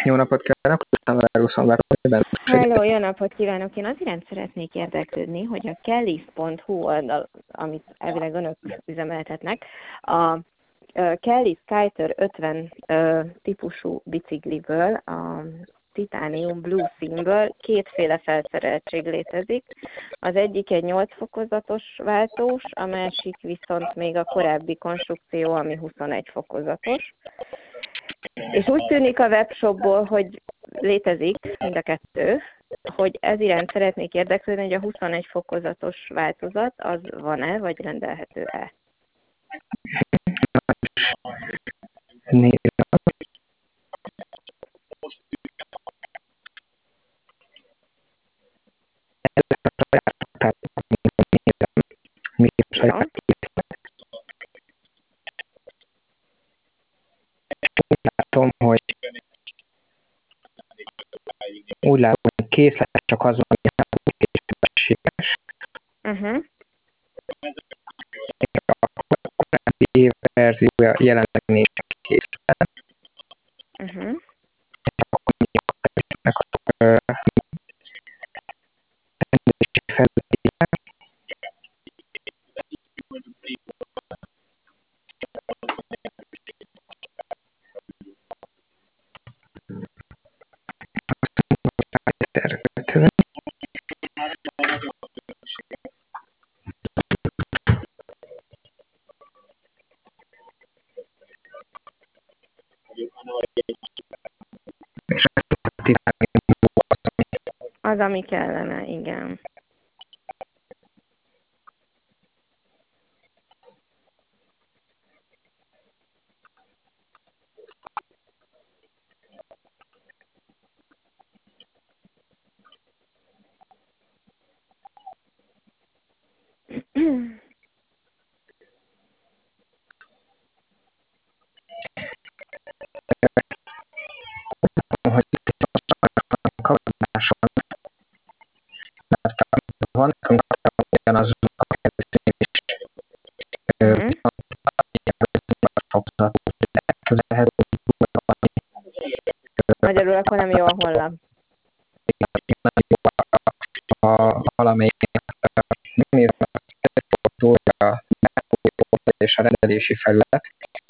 Jó napot kívánok, Ruszon vagyok, miben Hello, jó napot kívánok! Én az iránt szeretnék érdeklődni, hogy a kellys.hu oldal, amit elvileg önök üzemeltetnek, a Kelly Skyter 50 típusú bicikliből, a Titanium Blue színből kétféle felszereltség létezik. Az egyik egy 8 fokozatos váltós, a másik viszont még a korábbi konstrukció, ami 21 fokozatos. És úgy tűnik a webshopból, hogy létezik mind a kettő, hogy ez iránt szeretnék érdeklődni, hogy a 21 fokozatos változat az van-e, vagy rendelhető-e? nézem? Ja. Látom, hogy úgy látom, hogy készlet csak az, ami képességes. A korábbi verziója jelenleg nincs készlet. Az, ami kellene, igen. Hogy kavadáson, mert van ugyanaz a helyszín is, Magyarul akkor nem jó a honlap. Valamelyik megnézem a és a rendelési felület,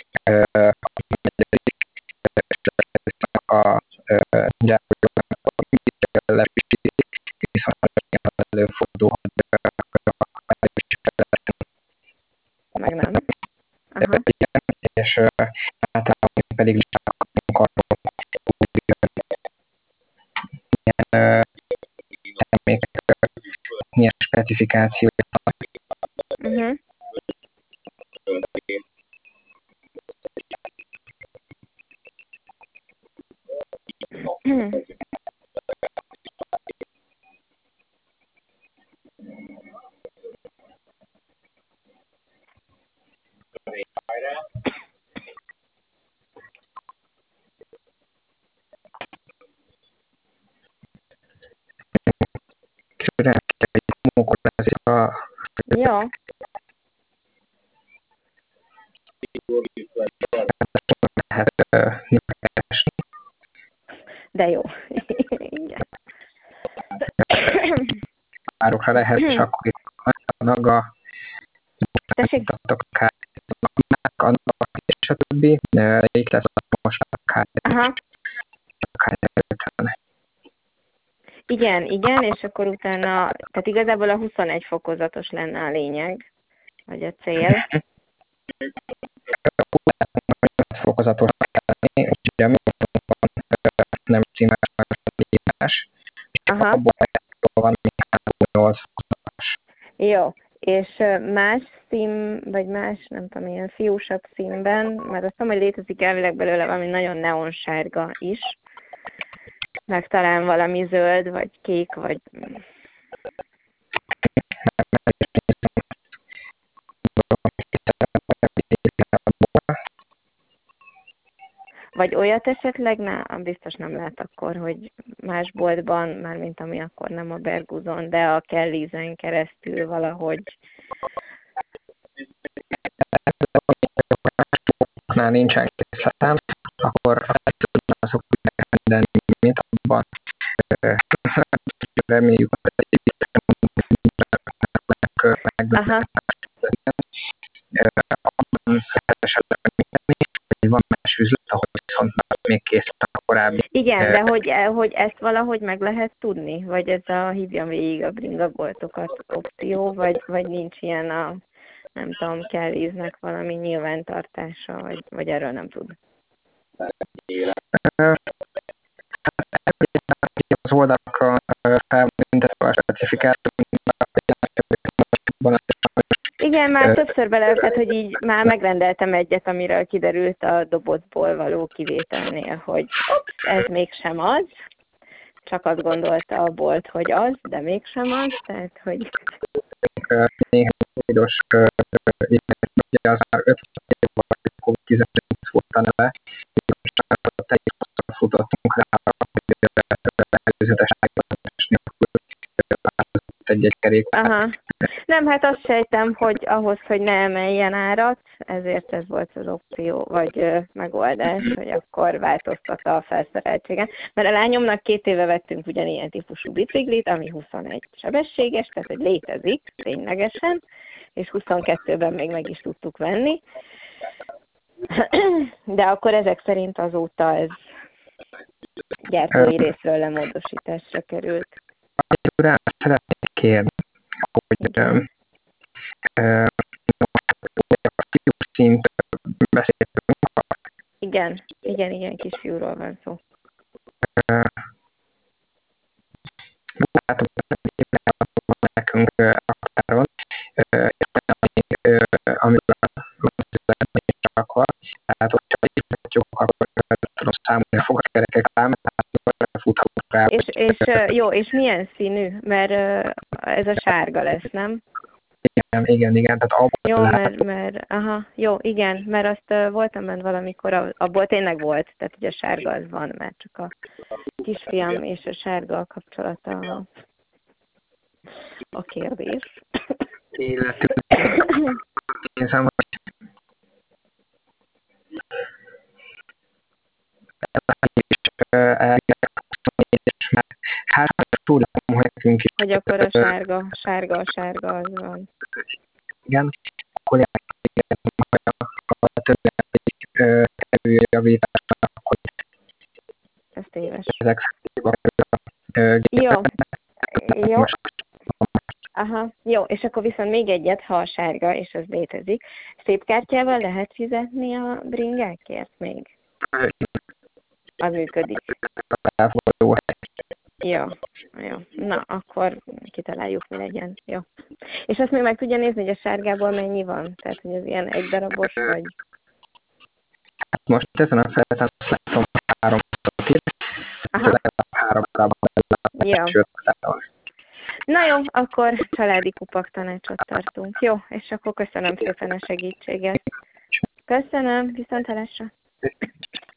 a gyártónak viszont előfordul, Meg nem. És általában pedig kapunk arról, milyen termékek, milyen specifikációk. Ja. De jó. Igen. Árokra lehet, és akkor itt vannak a és a többi, itt lesz most a Aha. Igen, és akkor utána, tehát igazából a 21 fokozatos lenne a lényeg, vagy a cél. Fokozatos lenni, ugye nem címás, és abból van 8 fokozatos. Jó, és más szín, vagy más, nem tudom, ilyen fiúsabb színben, mert azt tudom, hogy létezik elvileg belőle valami nagyon neonsárga is, meg talán valami zöld, vagy kék, vagy... Vagy olyat esetleg, biztos nem lehet akkor, hogy más boltban, mármint ami akkor nem a Berguzon, de a Kellyzen keresztül valahogy... Nincsen készletem, akkor azok rendelni valóban reméljük, Aha. abban esetleg hogy van más üzlet, ahol viszont már még készül a korábbi. Igen, de hogy ezt valahogy meg lehet tudni? Vagy ez a hívjam végig a bringaboltokat opció, vagy nincs ilyen a, nem tudom, kell íznek valami nyilvántartása, vagy erről nem tud? Az oldalakra felbüntetve a specifikációt, igen, már többször beleötlet, hogy így már megrendeltem egyet, amiről kiderült a dobozból való kivételnél, hogy ez mégsem az. Csak azt gondolta a bolt, hogy az, de mégsem az. Tehát, hogy... néhány videós ugye az már 50 év vagy COVID-19 volt a neve, és teljesen futottunk rá, hogy előzetességben egy kerékpár. Aha. Nem, hát azt sejtem, hogy ahhoz, hogy ne emeljen árat, ezért ez volt az opció, vagy megoldás, hogy akkor változtatta a felszereltségen. Mert a lányomnak 2 éve vettünk ugyanilyen típusú biciklit, ami 21 sebességes, tehát hogy létezik ténylegesen, és 22-ben még meg is tudtuk venni. De akkor ezek szerint azóta ez gyártói részről lemódosításra került. Rá szeretnék kérni, hogy a fiúszint beszéltünk. Igen, kisfiúról van szó. Látom, hogy nekünk aktáron, amivel rakva, tehát hogyha így akkor tudom számolni a fogakerekek számát, futhatunk rá. És milyen színű? Mert ez a sárga lesz, nem? Igen, tehát abban jó, mert azt voltam benne valamikor, abból tényleg volt, tehát ugye a sárga az van, mert csak a kisfiam és a sárga a kapcsolata a kérdés. Illetve nézem, hogy akkor a sárga az van. Igen, akkor a többi javításnak, akkor ez téves. ezek Jó. Aha, jó, és akkor viszont még egyet, ha a sárga, és az létezik. Szép kártyával lehet fizetni a bringákért még? Az működik. Jó. Na, akkor kitaláljuk, mi legyen. Jó. És azt még meg tudja nézni, hogy a sárgából mennyi van? Tehát, hogy ez ilyen egy darabos, vagy... Most ezen a feleten azt látom 3 Jó. Na jó, akkor családi kupak tanácsot tartunk. Jó, és akkor köszönöm szépen a segítséget. Köszönöm, viszontlátásra.